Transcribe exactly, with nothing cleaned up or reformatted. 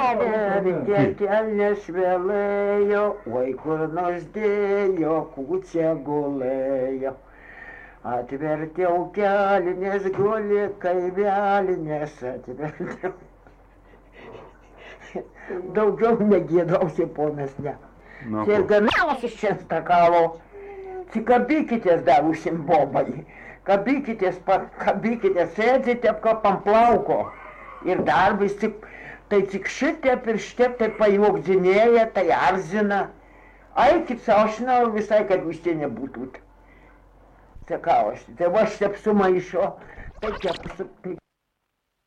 Verkė kelnes vėlėjo, oi kur nors dėjo, kūcė gulėjo. Atvertiau kelnes, guli kaivelinės, atvertiau. Daugiau negėdausi, ponas, ne. Ir gamiausias čia stakalo. Kabykitės dar užsim bobai. Kabykitės, kabykitės, sėdite apkapam plauko. Ir dar vis tik, tai tik šitėp ir šitėp tai pajokdzinėja, tai arzina. Aikit savo, aš žinau visai, kad jūs čia nebūtut. Sakau aš, tai va šitėp sumaišo, tai čia